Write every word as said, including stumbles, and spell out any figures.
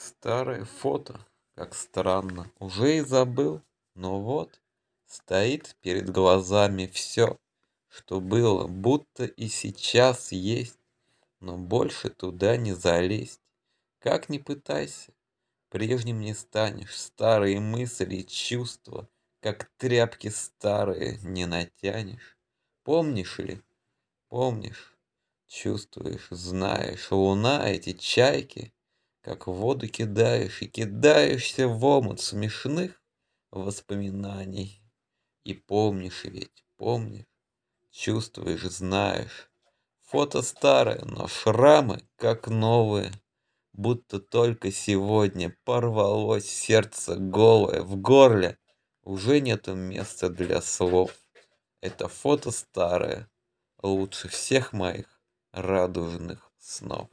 Старое фото, как странно, уже и забыл, но вот стоит перед глазами все, что было, будто и сейчас есть, но больше туда не залезть. Как ни пытайся, прежним не станешь, старые мысли и чувства, как тряпки старые, не натянешь. Помнишь ли? Помнишь? Чувствуешь, знаешь, луна эти чайки, как в воду кидаешь и кидаешься в омут смешных воспоминаний. И помнишь ведь, помнишь, чувствуешь, знаешь, фото старое, но шрамы как новые, будто только сегодня порвалось сердце голое в горле, уже нету места для слов. Это фото старое, лучше всех моих радужных снов.